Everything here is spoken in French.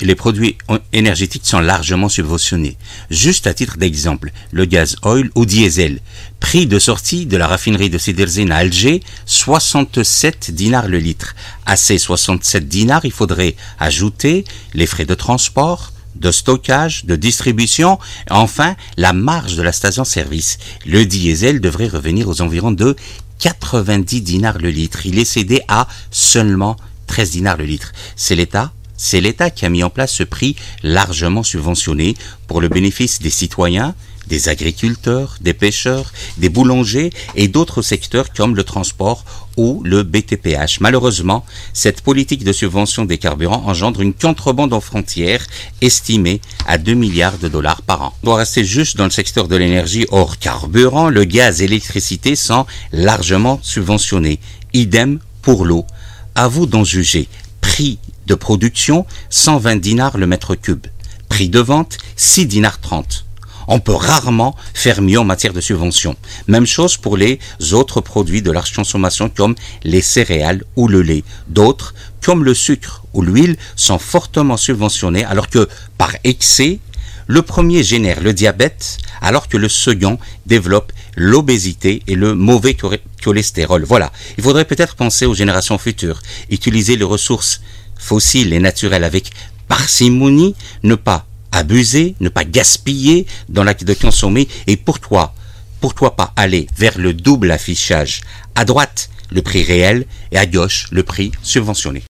les produits énergétiques sont largement subventionnés. Juste à titre d'exemple, le gaz oil ou diesel. Prix de sortie de la raffinerie de Sidi Rezine à Alger, 67 dinars le litre. À ces 67 dinars, il faudrait ajouter les frais de transport, de stockage, de distribution, et enfin la marge de la station-service. Le diesel devrait revenir aux environs de 90 dinars le litre. Il est cédé à seulement 13 dinars le litre. C'est l'État qui a mis en place ce prix largement subventionné pour le bénéfice des citoyens, des agriculteurs, des pêcheurs, des boulangers et d'autres secteurs comme le transport ou le BTPH. Malheureusement, cette politique de subvention des carburants engendre une contrebande aux frontières estimée à 2 milliards de dollars par an. On doit rester juste dans le secteur de l'énergie hors carburant. Le gaz et l'électricité sont largement subventionnés. Idem pour l'eau. À vous d'en juger. Prix de production, 120 dinars le mètre cube. Prix de vente, 6 dinars 30. On peut rarement faire mieux en matière de subvention. Même chose pour les autres produits de large consommation comme les céréales ou le lait. D'autres, comme le sucre ou l'huile, sont fortement subventionnés alors que, par excès, le premier génère le diabète alors que le second développe l'obésité et le mauvais cholestérol. Voilà, il faudrait peut-être penser aux générations futures, utiliser les ressources fossiles et naturelles avec parcimonie, ne pas abuser, ne pas gaspiller dans l'acte de consommer et pourquoi pas aller vers le double affichage. À droite, le prix réel et à gauche, le prix subventionné.